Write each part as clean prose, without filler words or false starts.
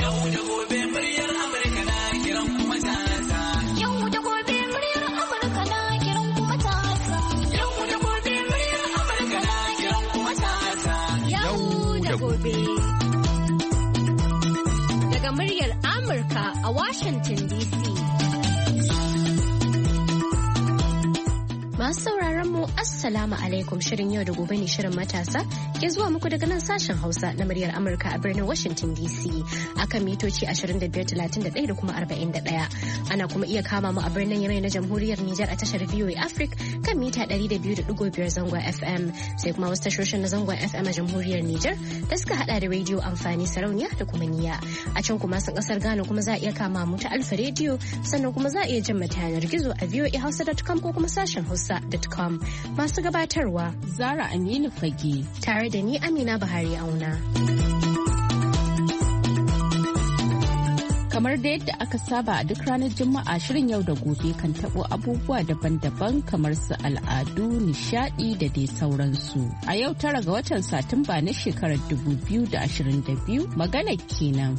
Daga muryar Amurka a Washington DC. Masu sauraron mu Assalamu alaikum, shirin yau da gobe ne shirin matasa ke zuwa muku daga nan sashen Hausa na muryar Amurka a birnin Washington DC akan mitoci 2531 da kuma 41. Ana kuma iya kama mu a birnin Yamai na Jamhuriyar Nijar a tashar VOA Africa kan mita 200.5 zangon FM, sai kuma wasu tashoshin na zangon FM a Jamhuriyar Nijar da suka hada da rediyo amfani, sarauniya da kuma niya. A can kuma sun kasar Ghana kuma za a iya kama mu ta Alfa rediyo, sannan kuma za a iya jin mata yanar gizo a voahausa.com ko kuma sashen hausa.com. Masu gabatarwa Zara Aminu Fage tare da ni Amina Buhari Auna. Kamar da yadda aka saba a duk ranar Juma'a, shirin yau da gobe kan tabo abubuwa daban-daban kamar su al'adu, nishadi da dai sauransu. A yau 9 ga watan Satumba na shekarar 2022 magana kenan.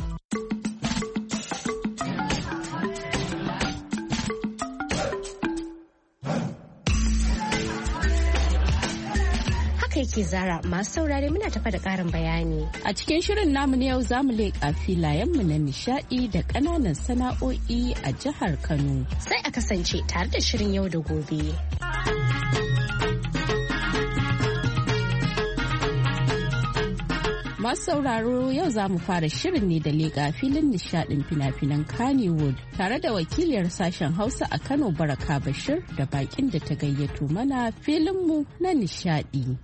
Ke Zara, masu saurare muna tafa da ƙarin bayani. A cikin shirin namu na yau za mu leƙa filayenmu na nishaɗi da ƙananan sana'o'i a jihar Kano. Sai a kasance tare da shirin yau da gobe. Masu sauraro, yau za mu fara shirin ne da leƙa filin nishaɗin fina-finan Kannywood tare da wakiliyar sashen Hausa a Kano Baraka Bashir da bakin da ta gayyato mana filinmu na nishaɗi.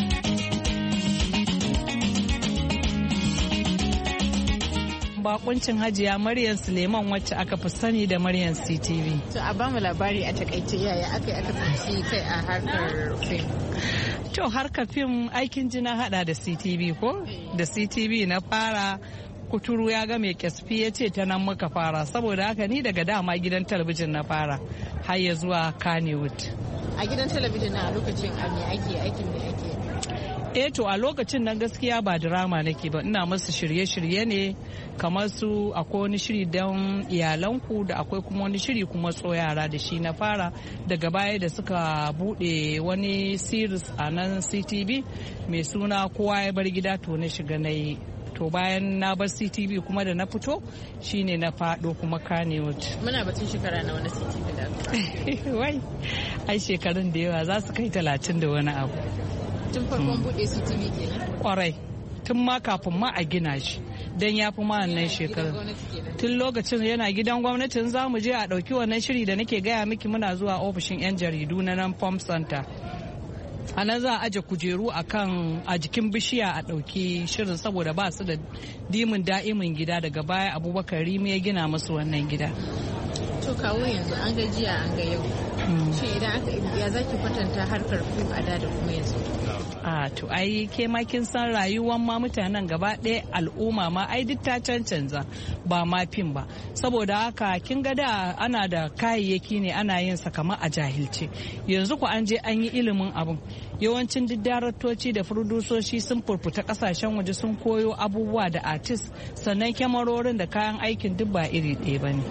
Bakuncin Hajiya Maryam Suleiman wacce aka fi sani da Maryam CTV. To a bamu labari a takaice yaya aka tsinci kai a harkar fim. To harkar fim aikin jina hada da CTV ko? Da CTV na fara, kuturu ya ga mai kyasfi ya ce ta nan muka fara, saboda haka ni daga dama gidan talabijin na fara har ya zuwa Kannywood. A gidan talabijin na lokacin aikin da ake? To a lokacin nan gaskiya ba drama nake ba, ina masu shirye-shirye ne kamar su akwai wani shiri don iyalanku da akwai kuma wani shiri kuma yara da shi na fara. Daga baya da suka bude wani series a nan CTV mai suna Kowa ya bar gida, to na shiga na yi. To bayan na bar CTV kuma da na fito shine na fado kuma Kannywood. Muna batun shekara na wani CTV da wai ai shekarun da yawa za su kai 30 da wani abu. Tun farkon bude CTV kenan? Kwarai, tun ma kafin ma a gina shi, don ya fi ma wannan shekarun. Tun lokacin yana gidan gwamnatin za mu je a ɗauki wannan shiri da nake gaya miki, muna zuwa ofishin 'yan jaridu na nan Pump Center. A nan za a aje kujeru a jikin bishiya a ɗauki shirin, saboda ba su da dimin da'imin gida. Daga baya Abubakar Rimi ya gina musu wannan gida. To kawo yanzu an ga jiya an ga yau. Shi idan ya zaki kwatanta harkar fim a da kuma yanzu? To ai ke ma kin san rayuwar ma mutanen gaba ɗaya, al'umma ma ai duk ta cancanza, ba ma fim ba. Saboda haka kin ga da ana da kayayyaki ne ana yin sa kamar a jahilce. Yanzu ku an je an yi ilimin abun. Yawancin duk daraktoci da furdusoshi sun furfuta kasashen waje sun koyo abubuwa da artist, sannan kyamarorin da kayan aikin duk ba iri ɗaya ba ne.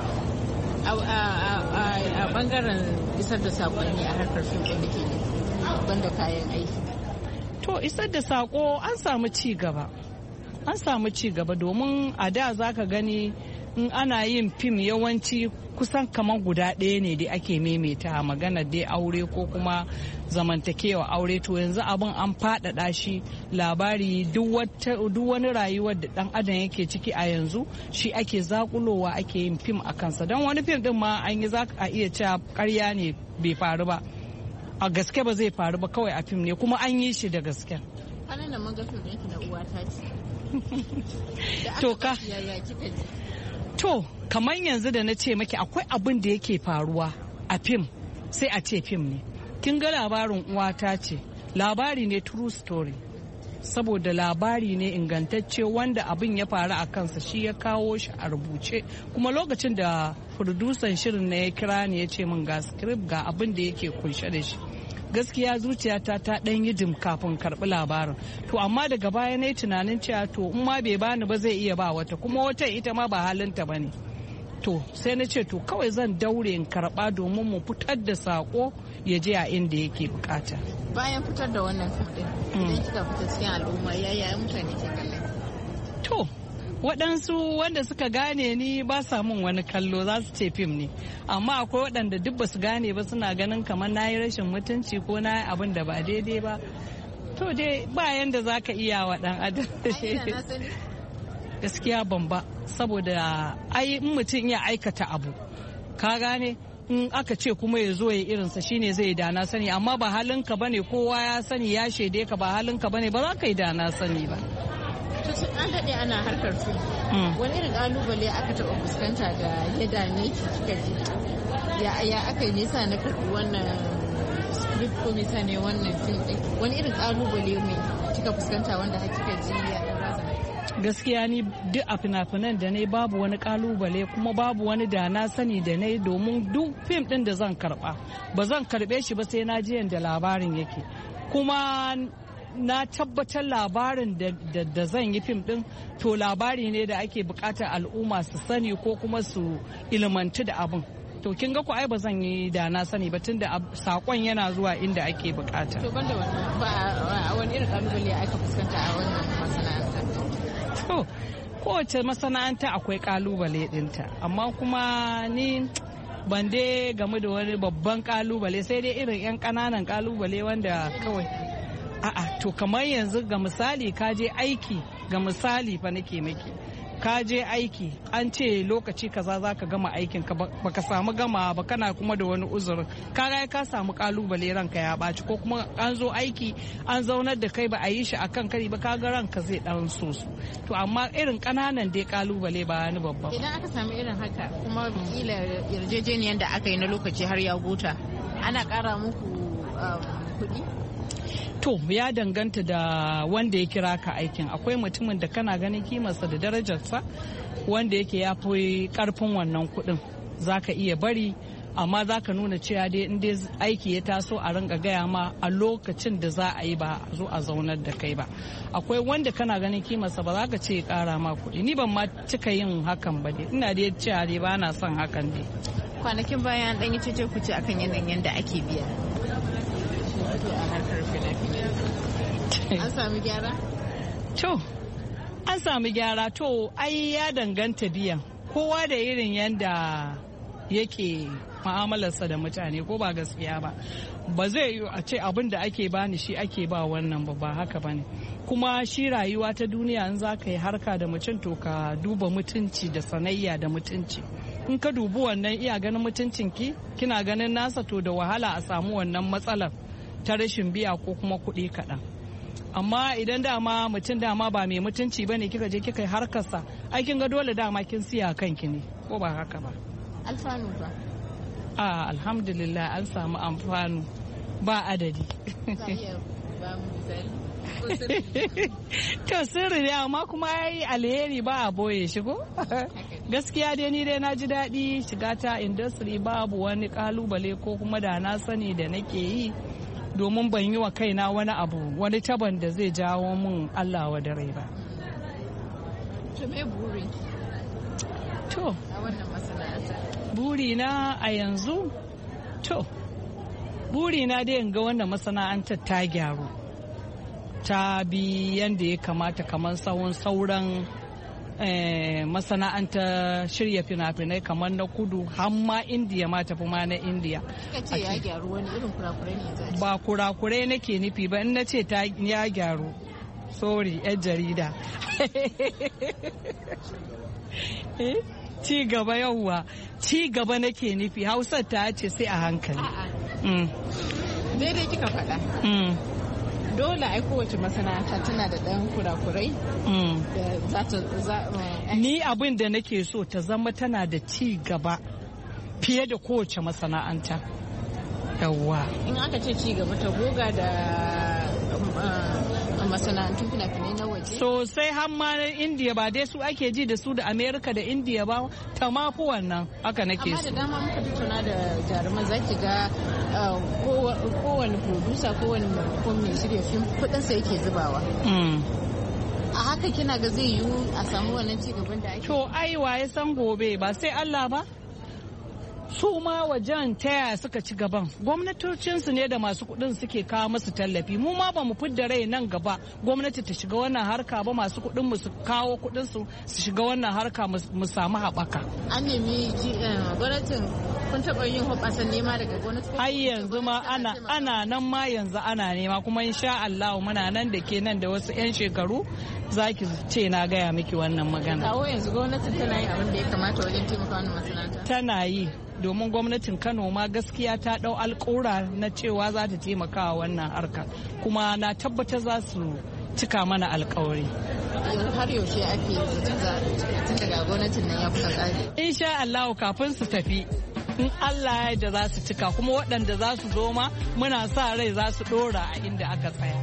A bangaren isar da saƙonni a harkar fim ɗin da ke banda kayan aiki. To isar da saƙo an samu ci gaba. An samu ci gaba domin a da za ka gani in ana yin fim yawanci kusan kamar guda ɗaya ne dai ake maimaita magana dai aure ko kuma zamantakewa aure. To yanzu abin an faɗaɗa shi, labari duk wani rayuwar da ɗan adam yake ciki a yanzu shi ake zakulowa, ake yin fim a kansa. Don wani fim ɗin ma an yi za a iya cewa ƙarya ne, bai faru ba, a gaske ba zai faru ba, kawai a fim ne kuma an yi shi da gaske. Kwanan da maga fim ɗinki na uwata ce. To ka to kamar yanzu da na ce maki akwai abin da yake faruwa a fim sai a ce fim ne. Kin ga labarin uwata ce, labari ne true story, saboda labari ne ingantacce wanda abin ya faru a kansa, shi ya kawo shi a rubuce. Kuma lokacin da furdusan shirin na ya kira ni ya ce min ga script ga abin da yake kunshe da shi, gaskiya zuciyata ta ɗan yi dim kafin karɓi labarin. To amma daga baya na yi tunanin cewa to in ma bai bani ba zai iya ba wata, kuma wata ita ma ba halinta ba ne. To sai na ce to kawai zan daure in karɓa domin mu fitar da saƙo ya je a inda yake bukata. Bayan fitar da wannan fim ɗin, idan kika fita cikin al'umma yaya mutane ke kallon? To waɗansu wanda suka gane ni ba sa mun wani kallo za su ce fim ne, amma akwai waɗanda duk ba su gane ba suna ganin kamar na yi rashin mutunci ko na yi abin da ba daidai ba. To dai ba yanda za ka iya wa ɗan adam. Gaskiya ban ba, saboda ai in mutum ya aikata abu ka gane, in aka ce kuma ya zo ya irinsa shine zai dana sani, amma ba halinka bane, kowa ya sani ya shaide ka, ba halinka bane, ba za ka yi dana sani ba. An daɗe ana harkar su, wani irin ƙalubale aka taɓa fuskanta da ya dame ki kika ji ya aka yi nisa na karɓi wannan script ko nisa ne wannan film ɗin, wani irin ƙalubale mai kika fuskanta wanda kika ji ya ɗan razana? Gaskiya ni duk a fina-finan da na babu wani ƙalubale, kuma babu wani da na sani da na yi, domin duk fim ɗin da zan karɓa ba zan karɓe shi ba sai na ji yadda labarin yake, kuma na tabbatar labarin da zan yi fim din to labari ne da ake bukatar al'umma su sani ko kuma su ilmantu da abin. To kin ga ku ai ba zan yi da na sani ba, tunda sakon yana zuwa inda ake bukata. To banda wannan ba wani irin kalubale aka fuskanta a wannan masana'anta? To kowace masana'anta akwai kalubale dinta, amma kuma ni ban dai game da wani babban kalubale, sai dai irin 'yan ƙananan kalubale wanda kawai a'a. To kamar yanzu ga misali ka je aiki, ga misali fa nake miki, ka je aiki an ce lokaci kaza za ka gama aikin ka baka samu gama ba, kana kuma da wani uzurin, ka samu kalubale, ranka ya ɓaci, ko kuma an zo aiki an zaunar da kai ba a yi shi akan kari ba, kaga ranka zai dan so su. To amma irin kananan dai kalubale ba wani babba. Idan aka samu irin haka kuma kila yarjejeniyar da aka yi na lokaci har ya gota, ana kara muku kuɗi? To ya danganta da wanda ya kira ka aikin. Akwai mutumin da kana ganin kimarsa da darajarsa wanda yake ya fi karfin wannan kuɗin, za ka iya bari, amma za ka nuna cewa dai in dai aiki ya taso a ringa gaya ma a lokacin da za a yi, ba a zo a zaunar da kai ba. Akwai wanda kana ganin kimarsa ba za ka ce kara ma kuɗi. Ni ban ma cika yin hakan ba dai, ina dai cewa dai ba na son hakan dai. Kwanakin bayan dan yi cece kuce akan yanayin da ake biya a harkar fina-finai, an sami gyara? To an sami gyara, to ai ya danganta biyan, kowa da irin yanda yake mu'amalarsa da mutane, ko ba gaskiya ba. Ba zai yi a ce abin da ake bani shi ake ba wannan ba haka bane. Kuma shi rayuwa ta duniya, in za ka yi harka da mutum to ka duba mutunci da sanayya da mutunci. In ka dubi wannan iya ganin mutuncinki, kina ganin nasa, to da wahala a samu wannan matsalar ta rashin biya ko kuma kuɗi kaɗan. Amma idan dama mutum dama ba mai mutunci bane, kika je kika yi harkarsa, ai kin ga dole dama kin siya kanki ne, ko ba haka ba? Alfanu ba? Alhamdulillah an samu amfanu ba adadi. To sirri ne, amma kuma yayi alheri ba a boye shi ko? Gaskiya dai ni dai na ji daɗi shiga ta industry, babu wani kalubale ko kuma da na sani da nake yi, domin ban yi wa kaina wani abu, wani taban da zai jawo mun Allah wa da rai ba. To me buri? To a wannan masana'anta. Burina a yanzu? To burina dai in ga wannan masana'antar ta gyaru, ta bi yadda ya kamata, kamar sauran masana'antar shirya fina-finai kamar na kudu, har ma indiya ma tafi ma na indiya. Kika ce ya gyaru, wani irin kurakurai ne za ki? Ba kurakurai nake nufi ba, in na ce ya gyaru, sorry yan jarida. Ci gaba, yauwa ci gaba nake nufi, Hausar ta ce sai a hankali. Daidai kika faɗa. Dole ai kowace masana'anta tana da ɗan kurakurai da za ta ni abin da nake so ta zama tana da ci gaba fiye da kowace masana'anta. Yawwa. In aka ce ci gaba, ta goga da masana'antun fina-finai na waje sosai, har ma na indiya ba dai su ake ji da su da amerika da indiya ba, ta mafi wannan haka nake so. Amma da dama muka tattauna da jaruman zaki ga kowane producer kowane mai shirya fim kudinsa yake zubawa. A haka kina ga zai yiwu a samu wannan cigaban da ake? To ai waye san gobe ba sai Allah ba? Su ma wajen taya suka ci gaban gwamnatocinsu ne da masu kudin suke kawo musu tallafi. Mu ma ba mu fidda rai nan gaba gwamnati ta shiga wannan harka ba, masu kudin mu su kawo kudin su shiga wannan harka mu samu haɓaka. An nemi gwamnatin kun taɓa yin hoɓasan nema daga gwamnati? Har yanzu ma ana nan ma yanzu ana nema, kuma insha Allah muna nan da ke nan da wasu 'yan shekaru zaki ce na gaya miki wannan magana. Kawo yanzu gwamnatin tana yin abin da ya kamata wajen taimaka wannan masana'anta? Tana yi, domin gwamnatin Kano ma gaskiya ta dau alƙawura na cewa za ta taimaka wa wannan harka, kuma na tabbatar za su cika mana alƙawari. Har yaushe ake tun daga gwamnatin nan ya kusa tsari? Insha Allah kafin su tafi, in Allah ya da za su cika, kuma waɗanda za su zo ma muna sa rai za su ɗora a inda aka tsaya.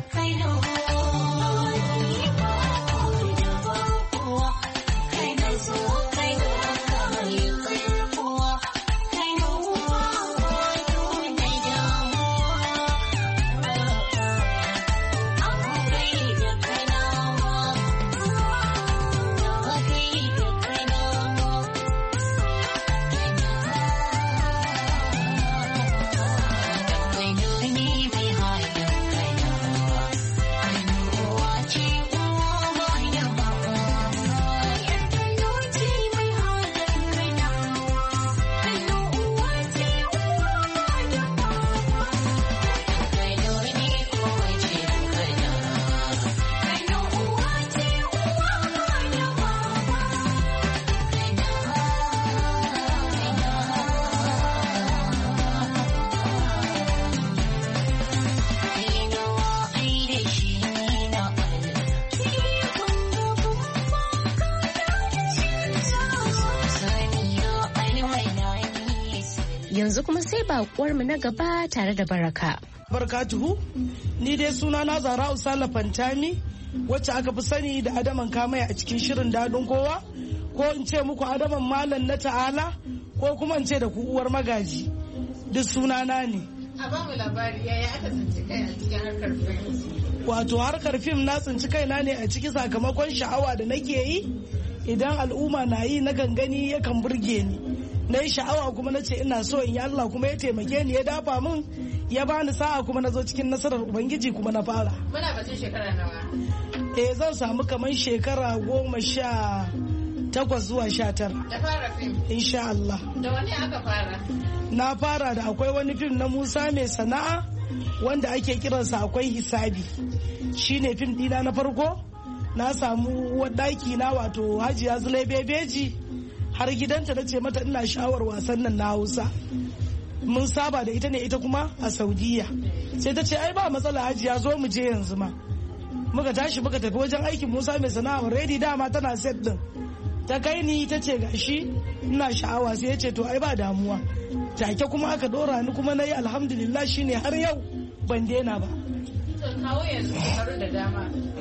Yanzu kuma sai bakuwarmu na gaba tare da Baraka. Barkatuhu, ni dai suna na Zara Usala Fantami, wacce aka fi sani da Adaman Kamaya a cikin shirin Dadin Kowa, ko in ce muku Adaman Malam na Ta'ala, ko kuma in ce da ku uwar magaji. Duk sunana ne. A ba mu labari yaya aka tsinci kai a cikin harkar fim? Wato harkar fim na tsinci kaina ne a ciki sakamakon sha'awa da nake yi. Idan al'umma na yi na gangani yakan burge ni. Na yi sha'awa kuma na ce ina so in yi, Allah kuma ya taimake ni ya dafa min ya bani sa'a kuma na zo cikin nasarar Ubangiji kuma na fara. Muna batun shekara nawa? Zan samu kamar shekara 18 zuwa 19. Da fara fim? Insha Allah. Da wani aka fara? Na fara da akwai wani fim na Musa Mai Sana'a wanda ake kiransa Akwai Hisabi. Shine fim dina na farko. Na samu wadaki na wato Hajiya Zulai Bebeji har gidanta na ce mata ina sha'awar wasan nan na Hausa. Mun saba da ita ne, ita kuma a Saudiya. Sai ta ce ai ba matsala Hajiya, zo mu je yanzu ma. Muka tashi muka tafi wajen aikin Musa Mai Sana'a already dama tana set din. Ta kai ni ta ce gashi ina sha'awa, sai ya ce to ai ba damuwa. Take kuma aka dora ni kuma nayi alhamdulillah, shine har yau ban daina ba. Kawo yanzu shekaru da dama.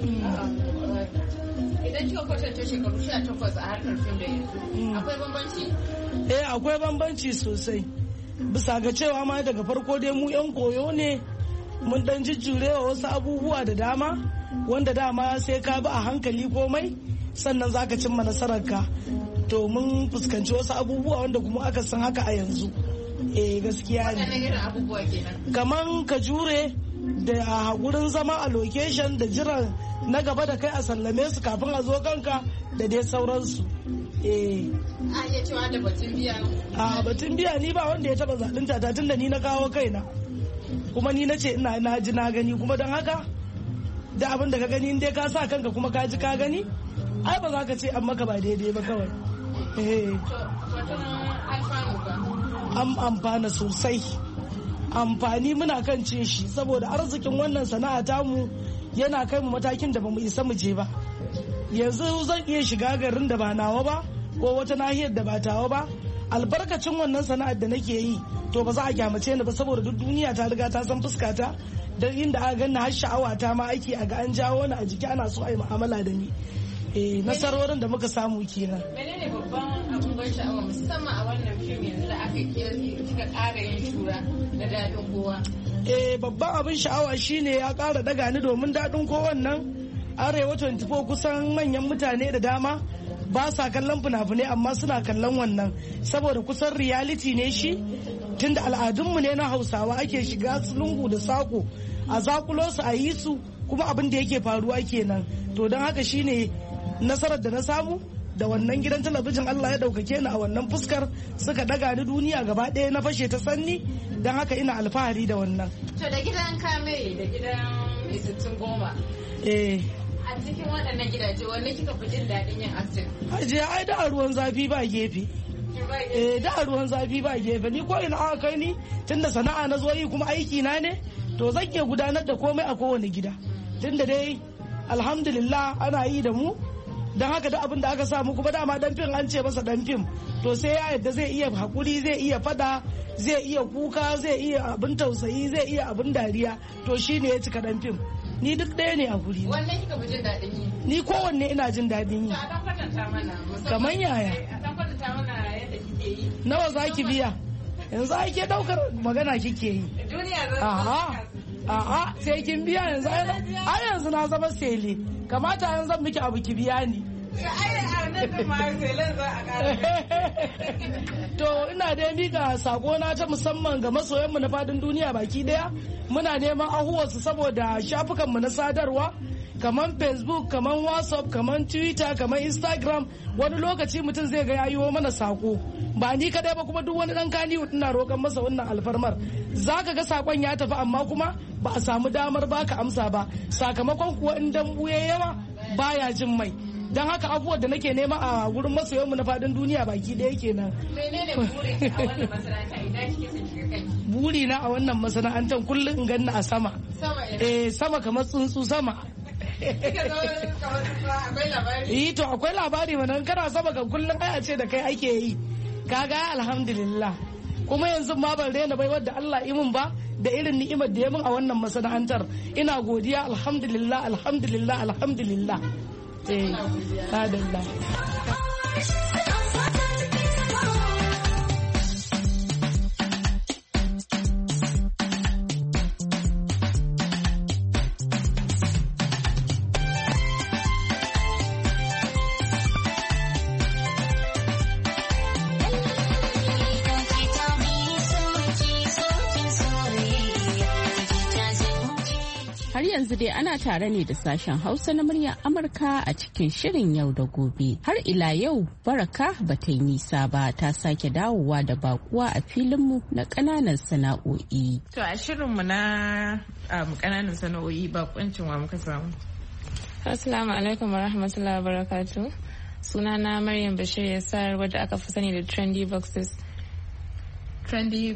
Idan kika kwatanta shekaru 18 a harkar fim da yanzu, akwai bambanci? Akwai bambanci sosai. Bisa ga cewa ma daga farko dai mu 'yan koyo ne, mun dan jujjurewa wasu abubuwa da dama, wanda dama sai ka bi a hankali komai sannan zaka cimma nasararka. To mun fuskanci wasu abubuwa wanda kuma aka san haka a yanzu. Gaskiya ne. Kaman ka jure da haƙurin zama a location da jiran na gaba da kai a sallame su kafin a zo kanka da dai sauransu. A iya cewa da batun biya? A batun biya ni ba wanda ya taba zaɓin ta tun da ni na kawo kaina. Kuma ni na ce ina na ji na gani, kuma don haka da abin da ka gani in dai ka sa kanka kuma ka ji ka gani, ai ba za ka ce an maka ba daidai ba kawai. An amfana sosai. Amfani muna kan cin shi, saboda arzikin wannan sana'a tamu yana kai mu matakin da bamu isa mu je ba. Yanzu zan iya shiga garin da ba nawa ba, ko wata nahiyar da ba tawa ba, albarkacin wannan sana'ar da nake yi to ba za a kyamace ni ba saboda duk duniya ta riga ta san fuskata da inda aka ganni har sha'awa ta ma aiki a ga an jawo ni a jiki ana so a yi mu'amala da ni. Nasarorin da muka samu kenan. Menene babban abun ban sha'awa musamman a wannan fim yanzu da aka kika ƙara yin shura da daɗin kowa? Babban abin sha'awa shine ya ƙara daga ni domin daɗin kowan nan Arewa 24 kusan manyan mutane da dama ba sa kallon fina-finai amma suna kallon wannan saboda kusan reality ne shi tunda al'adunmu ne na Hausawa ake shiga lungu da sako a zakulo su a yi su kuma abin da yake faruwa kenan to don haka shine nasarar da na samu da wannan gidan talabijin Allah ya daukake ni a wannan fuskar suka daga ni duniya gaba ɗaya na fashe ta sanni don haka ina alfahari da wannan. To da gidan Kamai da gidan mai 60 a cikin waɗannan gidaje wanne kika fi jin daɗin yin acting? Hajiya ai da ruwan zafi ba gefe. Da ruwan zafi ba gefe ni ko ina aka kai ni tunda sana'a na zo yi kuma aiki na ne to zan iya gudanar da komai a kowane gida tunda dai alhamdulillah ana yi da mu don haka da abin da aka samu kuma dama dan fim an ce masa dan fim to sai ya yadda zai iya hakuri zai iya fada zai iya kuka zai iya abin tausayi zai iya abin dariya to shine ya cika dan fim ni duk ɗaya ne a guri. Wanne kika fi jin daɗin yi? Ni kowanne ina jin daɗin yi. A dan kwatanta mana. Kamar yaya? A dan kwatanta mana yadda kike yi. Nawa za ki biya? Yanzu ake ɗaukar magana kike yi. Duniya zan A'a sai kin biya yanzu ai yanzu na zama sele kamata yanzu zan miki abu ki biya ni. To ina da mika sako na ta musamman ga masoyanmu na fadin duniya baki daya muna neman ahuwarsu saboda shafukanmu na sadarwa kamar Facebook kamar WhatsApp kamar Twitter kamar Instagram wani lokaci mutum zai ga yayiwo mana sako ba ni kadai ba kuma duk wani dan kani ina roƙon masa wannan alfarmar zaka ga sakon ya tafi amma kuma ba a samu damar baka amsa ba sakamakon kuwa in dambu yawa baya jin mai don haka abubuwan da nake nema a wurin masoyanmu na fadin duniya baki ɗaya kenan. Menene burin a wannan masana'anta idan kike son shiga kai? Burina a wannan masana'antar kullum in ganni a sama. Sama kamar tsuntsu sama. Akwai labari? To akwai labari mana kana sama kan kullum ai a ce da kai ake yi. Kaga alhamdulillah. Kuma yanzu ma ban rena bai wadda Allah imin ba da irin ni'imar da ya min a wannan masana'antar ina godiya alhamdulillah alhamdulillah alhamdulillah. Alhamdulillah. yanzu dai ana tare ne da sashen Hausa na muryar Amurka a cikin shirin yau da gobe. Har ila yau Baraka ba ta yi nisa ba ta sake dawowa da bakuwa a filinmu na ƙananan sana'o'i. To a shirinmu na ƙananan sana'o'i bakuncin wa muka samu. Assalamu alaikum wa rahmatullahi wa barakatuh. Sunana Maryam Bashir Yassar wadda aka fi sani da Trendy Boxes. Trendy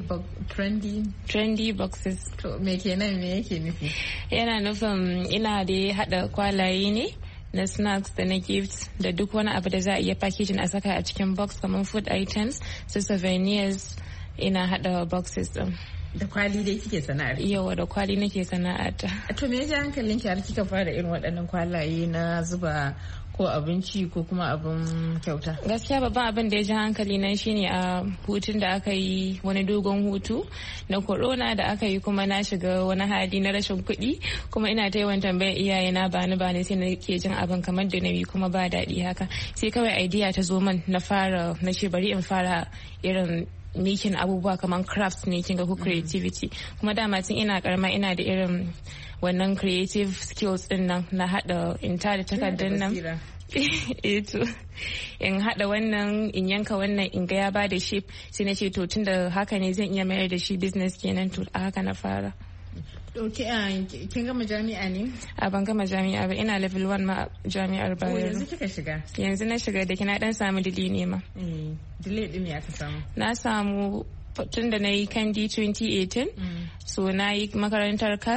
boxes. To me kenan me yake nufi? Yana nufin ina da hada kwalaye ne na snacks da na gifts da duk wani abu da za a iya packaging a saka a cikin box kamar food items su souvenirs ina hada boxes din. Da kwali dai kike sana'ar? Yawa da kwali nake sana'ata. To me ya ji hankalinki har kika fara irin waɗannan kwalaye na zuba ko abinci ko kuma abin kyauta? Gaskiya babban abin da ya ji hankali na shine a hutun da aka yi, wani dogon hutu na corona da aka yi, kuma na shiga wani hali na rashin kuɗi, kuma ina ta yawan tambayar iyaye na bani sai na ke jin abin kamar da nauyi kuma ba daɗi haka. Sai kawai idea ta zo min na ce bari in fara irin making abubuwa kamar crafts ne kinga ko creativity, kuma dama tun ina karama ina da irin wannan creative skills din nan na hada in tada takardar nan eto in hada wannan in yanka wannan in ga ya ba da shape, sai na ce to tunda haka ne zan iya mayar da shi business kenan, to a haka na fara. Kin gama jami'a ne? A ban gama jami'a ba, ina level 1 ma jami'ar Bayero. Yanzu kika shiga? Yanzu na shiga da kina dan samu dili ne ma. Dili din me aka samu? Na samu tun da na yi kandi 2018, so na yi makarantar CAS,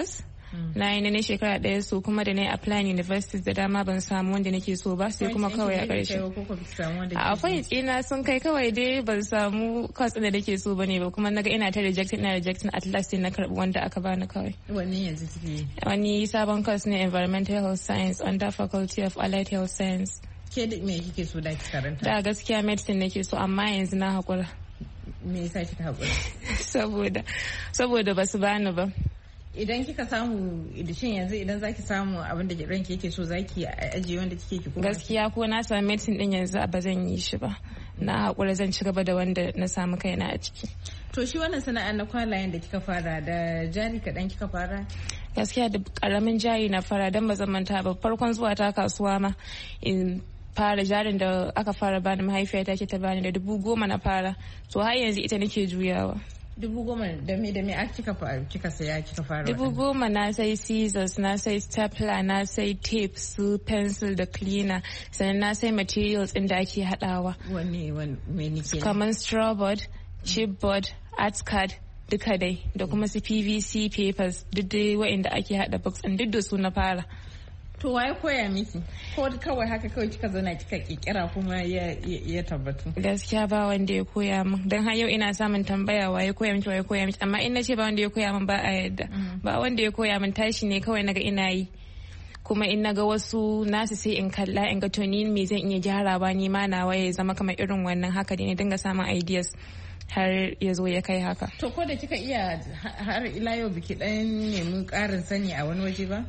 na yi na shekara ɗaya so kuma da na yi applying universities da dama ban samu wanda nake so ba sai kuma kawai a ƙarshe a point ina sun kai kawai dai ban samu course da nake so bane ba kuma naga ina ta rejecting at last sai na karbi wanda aka bani kawai. Wani yanzu kike? Wani sabon course ne environmental health science under faculty of allied health science. Ke da me kike so da ki karanta? Da gaskiya medicine nake so amma yanzu na hakura. Me yasa kika hakura? Saboda basu bani ba. Idan kika samu shin yanzu idan zaki samu abin da ranki yake so zaki ajiye wanda kike ki kuma gaskiya ko na samu medicine din yanzu ba zan yi shi ba na hakura zan ci gaba da wanda na samu kaina a ciki. To shi wannan sana'ar na kwalayen da kika fara da jari kaɗan kika fara? Gaskiya da karamin jari na fara don ba zan manta ba farkon zuwa ta kasuwa ma in fara jarin da aka fara bani mahaifiyata ke ta bani da 10,000 na fara to har yanzu ita nake juyawa. 10,000 da me kika saya kika fara? 10,000 na sai scissors, na sai stapler, na sai tape su pencil da cleaner, sannan na sai materials inda ake hadawa. Wanne nike? Kamar strawboard, chipboard, art card duka dai da kuma su PVC papers duk dai wa'inda ake hada books duk da su na fara. To waye koya miki? Ko kawai haka kawai kika zauna kika kikira kuma ya tabbatu? Gaskiya ba wanda ya koya min. Dan har yau ina samun tambaya waye koya miki amma in nace ba wanda ya koya min ba a yadda. Ba wanda ya koya min tashi ne kawai naga ina yi. Kuma in naga wasu nasu sai in kalla in ga to ni me zan iya gyarawa ni ma nawa ya zama kamar irin wannan haka ne dinga samun ideas. Har ya zo ya kai haka. To ko da kika iya har ila yau biki dan nemi karin sani a wani waje ba?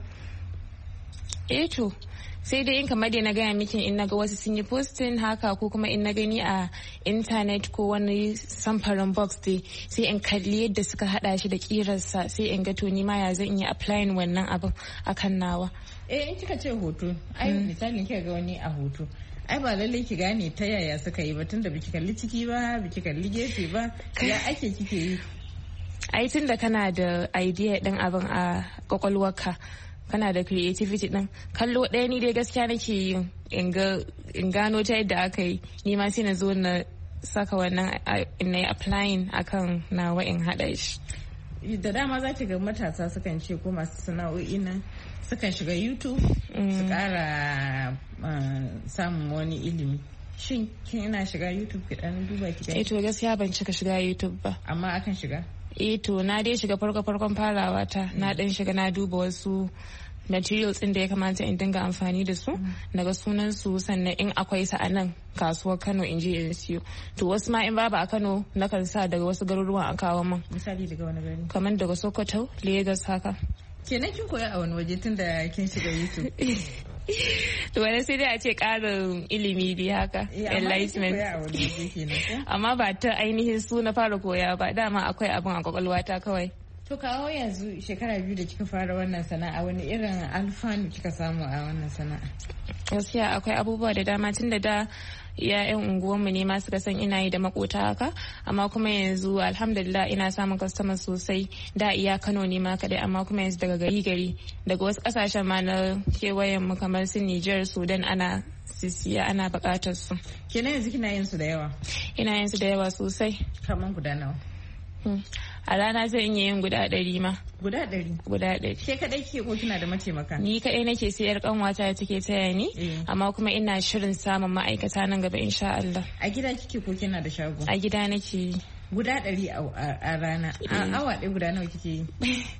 To sai dai in kamar da na gaya miki in naga wasu sun yi posting haka ko kuma in na gani a internet ko wani samfarin box dai sai in kalli yadda suka hada shi da kirarsa sai in ga to ni ma ya zan iya applying wannan abin akan nawa. In kika ce hoto ai misalin kika ga wani a hoto ai ba lallai ki gane ta yaya suka yi ba tunda biki kalli ciki ba biki kalli gefe ba ya ake kike yi. Ai tunda kana da idea din abin a kwakwalwarka kana da creativity din kallo ɗaya ni dai gaskiya nake yi in gano ta yadda aka yi ni ma sai na zo na saka wannan na yi applying akan nawa in haɗa shi. Da dama za ki ga matasa sukan ce ko masu sana'o'i nan sukan shiga YouTube su ƙara samun wani ilimi. Shin kina shiga YouTube ki dan duba ki gani? To gaskiya ban cika shiga YouTube ba. Amma akan shiga? To na dai shiga farkon farawa ta na dan shiga na duba wasu materials ɗin da ya kamata in dinga amfani da su daga sunan su sannan in akwai sa a nan kasuwar Kano in je in siyo to wasu ma in babu a Kano na kan sa daga wasu garuruwan a kawo min. Misali daga wani gari? Kamar daga Sokoto, Lagos haka. Kenan kin koya a wani waje tun da kin shiga YouTube? To wani sai dai a ce ƙarin ilimi dai haka enlightenment amma ba ta ainihin su na fara koya ba dama akwai abin a kwakwalwata kawai. To kawo yanzu shekara 2 da kika fara wannan sana'a wani irin alfanu kika samu a wannan sana'a? Gaskiya akwai abubuwa da dama tun da ya'yan unguwanmu ne ma suka san ina yi da makota haka amma kuma yanzu alhamdulillah ina samun customer sosai da iya Kano ne ma kadai amma kuma yanzu daga gari daga wasu kasashen ma na kewayen mu kamar su Niger, Sudan ana sisiya ana bukatar su. Kenan yanzu kina yin su da yawa? Ina yin su da yawa sosai. Kaman guda nawa? A rana zan iya yin guda 100 ma. Guda 100? Guda 100. Ke kadai kike ko kina da mataimaka? Ni kadai nake sai yar kanwata da take taya ni amma kuma ina shirin samun ma'aikata nan gaba insha Allah. A gida kike ko kina da shago? A gida nake. Guda 100 a rana. A awa ɗaya guda nawa kike yi?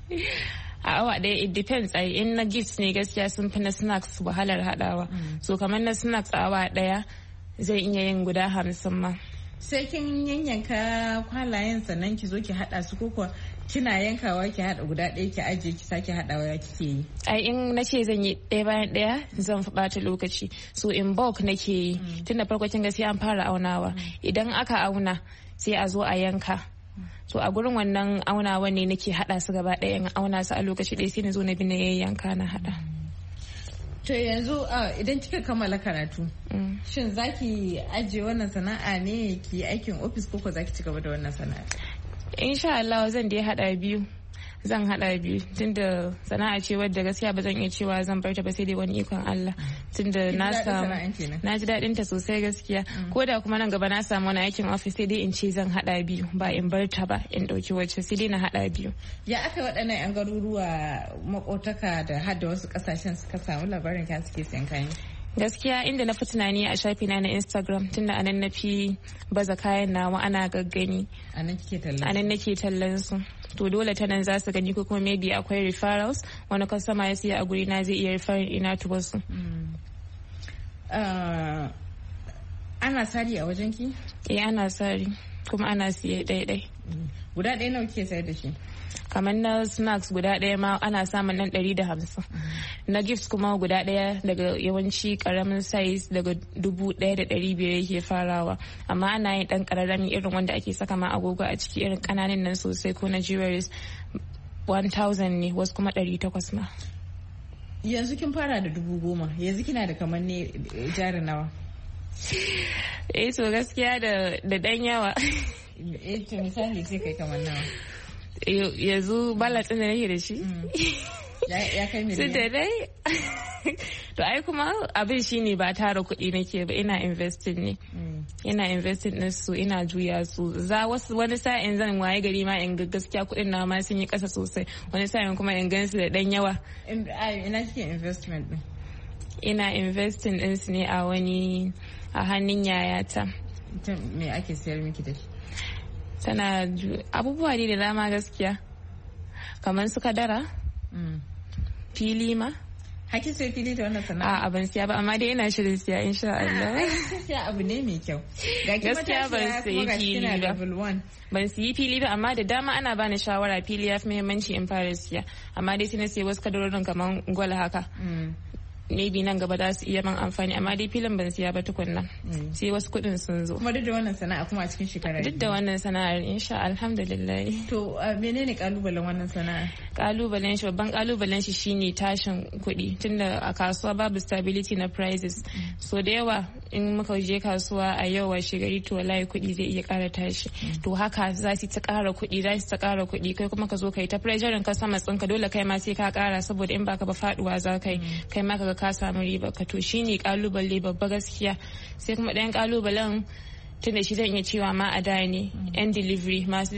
A awa ɗaya it depends ai in na gifts ne gaskiya sun fi na snacks wahalar hadawa. So kamar na snacks awa ɗaya zai iya yin guda 50 ma. Sai kin yanyanka kwalayen sannan ki zo ki hada su ko kina yankawa ki hada guda ɗaya ki ajiye ki sake hadawa kike yi? Ai in na ce zan yi ɗaya bayan ɗaya zan fi ɓata lokaci so in bulk nake yi tun da farko kin gaskiya an fara aunawa idan aka auna sai a zo a yanka so a gurin wannan aunawa ne nake hada su gaba ɗaya in auna su a lokaci ɗaya sai na zo na bi na yanka na hada. To yanzu idan kika kammala karatu, shin zaki ajiye wannan sana'a ne ki aikin ofis ko zaki ci gaba da wannan sana'a? Insha Allah zan dai hada biyu. Zan hada biyu tunda sana'a ce wadda gaskiya ba zan iya cewa zan bar ta ba sai dai wani ikon Allah. tunda na ji daɗin ta sosai gaskiya. Ko da kuma nan gaba na samu wani aikin office sai dai in ce zan haɗa biyu ba in bar ta ba in ɗauki wacce, sai dai na haɗa biyu. Ya aka waɗannan 'yan garuruwa makotaka da hadda wasu ƙasashen suka samu labarin kan suke sayan kayan? Gaskiya inda na fi tunani a shafina na Instagram, tunda anan na fi baza kayan nawa ana gaggani. Anan nake tallan su. To dole ta nan za su gani, ko kuma maybe akwai referrals, wani customer ya siya a guri na zai iya referring ina to wasu. Ana sari a wajen ki? Ana sari kuma ana siye ɗaiɗai. Guda ɗaya nawa kike sayar da shi? Kamar na snacks guda ɗaya ma ana samun nan 150. Na gifts kuma guda ɗaya daga yawanci karamin size daga 1,500 yake farawa, amma ana yin ɗan ƙararrami irin wanda ake saka ma agogo a ciki, irin ƙananan nan sosai ko na jewelries 1,000 ne, wasu kuma 800 ma. Yanzu kin fara da 10,000, yanzu kina da kamar ne jari nawa? To gaskiya da ɗan yawa. To misali sai kai kamar nawa? Yanzu balance da nake da shi ya kai miliyan. Da dai to ai kuma abin shine ba tara kuɗi nake ba, ina investing ne. Ina investing din su, ina juya su. Wani sa'in zan waye gari ma in ga gaskiya kuɗin na ma sun yi ƙasa sosai, wani sa'in kuma in gan su da ɗan yawa. Ina kike investment din? Ina investing din su ne a hannun yayata. Me ake sayar miki da shi? Tana abubuwa ne da dama gaskiya, kamar su kadara, fili ma. Haki sai fili da wannan sana'a? A ban siya ba, amma dai ina shirin siya insha Allah. Gaskiya abu ne mai kyau. Gaskiya ban siyi fili ba. Ban siyi fili ba, amma da dama ana bani shawara fili ya fi muhimmanci in fara siya. Amma dai sai na siya wasu kadarorin kamar gwal haka. Maybe nan gaba za su iya man amfani, amma dai filin ban siya ba tukunna, sai wasu kuɗin sun zo. Kuma duk da wannan sana'a kuma a cikin shekara? Duk da wannan sana'ar insha alhamdulillah. To menene kalubalen wannan sana'a? Babban kalubalen shi shine tashin kuɗi, tunda a kasuwa babu stability na prices. So da yawa in muka je kasuwa a yau washe gari to wallahi kuɗi zai iya ƙara tashi. To haka za su ta ƙara kuɗi, kai kuma ka zo kai ta pressure ka sama tsinka, dole kai ma sai ka ƙara, saboda in baka ba faduwa za kai ma ka samu riba ka. To shine kalubale babba gaskiya. Sai kuma ɗayan kalubalen, tunda shi zan iya cewa ma a da ne, masu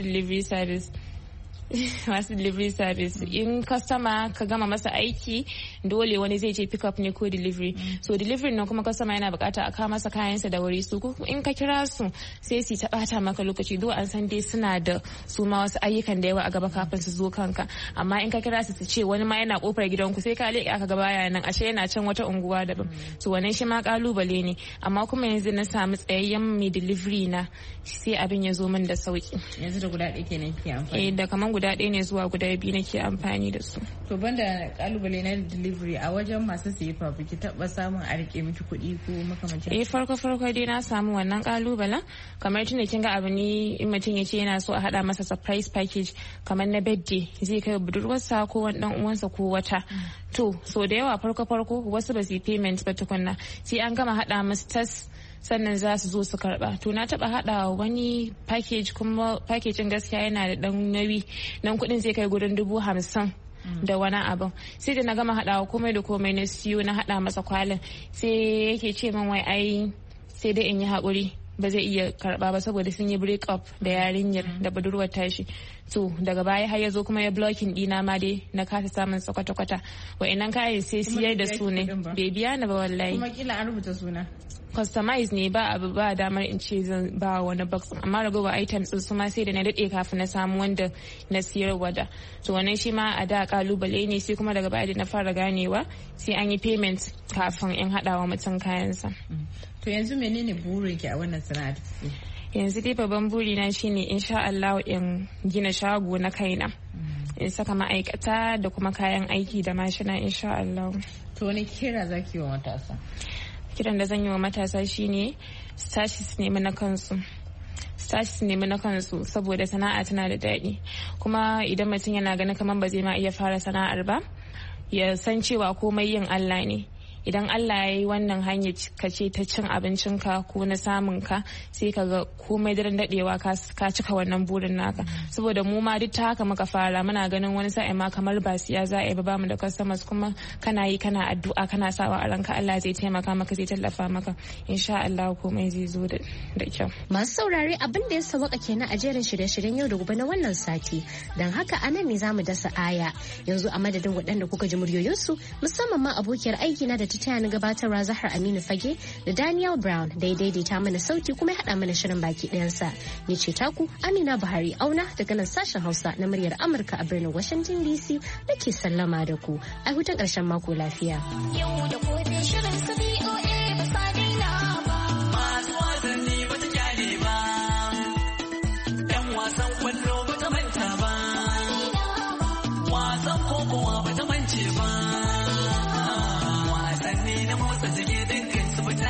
delivery service in customer ka gama masa aiki dole wani zai ce pick up ne ko delivery. So delivery nan kuma customer yana bukata a kawo masa kayansa da wuri, su in ka kira su sai su ta bata maka lokaci, do an san dai suna da su ma wasu ayyukan da yawa a gaba kafin su zo kanka, amma in ka kira su ce wani ma yana kofar gidanku sai ka leƙa aka gaba yanan ashe yana can wata unguwa daban. So wannan shi ma kalubale ne, amma kuma yanzu na samu tsayayyen mai delivery na sai abin ya zo min da sauki. Yanzu da guda ɗaya kenan ke amfani? Da kaman guda ɗaya ne zuwa guda biyu nake amfani da su. To banda kalubale na delivery, a wajen masu siye fa ki taɓa samun a rike miki kuɗi ko makamancin? Farko dai na samu wannan kalubalen, kamar tunda kin ga abu ne in mutum ya ce yana so a haɗa masa surprise package kamar na birthday, zai kai budurwarsa ko wani ɗan uwansa ko wata. To so da yawa farko wasu ba su yi payment ba tukunna, sai an gama haɗa masu tas sannan za su zo su karba. To na taba hada wani package, kuma packaging gaskiya yana da dan nauyi, dan kudin zai kai gurin 50,000 da wani abin. Sai da na gama hadawa komai da komai na siyo na hada masa kwalin, sai yake ce min wai ai sai dai in yi haƙuri, ba zai iya karba ba saboda sun yi break up da yarinyar da budurwar tashi. To daga baya har ya zo kuma ya blocking dina ma dai na kasa samun sa kwata-kwata. Wa'annan kayan sai siyar da su ne, bai biya ni ba wallahi. Kuma kila an rubuta suna? Customize ne, ba abu ba damar in ce zan ba wani box, amma ragowar items su ma sai da na dade kafin na samu wanda na siyarwa da. To wannan shi ma a da kalubale ne, sai kuma daga baya da na fara ganewa sai an yi payment kafin in haɗawa mutum kayansa. To yanzu menene burinki a wannan sana'ar? Yanzu dai babban burina shine insha Allah in gina shago na kaina, in saka ma'aikata da kuma kayan aiki da mashina insha Allah. To wani kira zaki wa matasa? Kiran da zan yi wa matasa shine su tashi su nemi na kansu, saboda sana'a tana da daɗi. Kuma idan mutum yana ganin kamar ba zai ma iya fara sana'ar ba, ya san cewa komai yin Allah ne. idan Allah ya yi wannan hanya ka ce ta cin abincinka ko na samun ka sai ka ga komai daren dadewa ka cika wannan burin naka. Saboda mu ma duk ta haka muka fara, muna ganin wani sa'in ma kamar ba siya za a yi ba mu da customers, kuma kana yi kana addu'a kana sawa a ranka Allah zai taimaka maka, zai tallafa maka, insha Allah komai zai zo da kyau. Masu saurare abin da ya sawaka kenan a jerin shirye-shiryen yau da gobe na wannan sati, don haka anan ne zamu dasa aya. Yanzu a madadin waɗanda kuka ji muryoyinsu, musamman ma abokiyar aiki na da ta taya ni gabatarwa Zahra Aminu Fage da Daniel Brown da ya daidaita mana sauti kuma ya haɗa mana shirin baki ɗayansa. Ni ce taku Amina Buhari Auna daga nan sashen Hausa na muryar Amurka a birnin Washington DC nake sallama da ku. A hutun ƙarshen mako lafiya. Yau da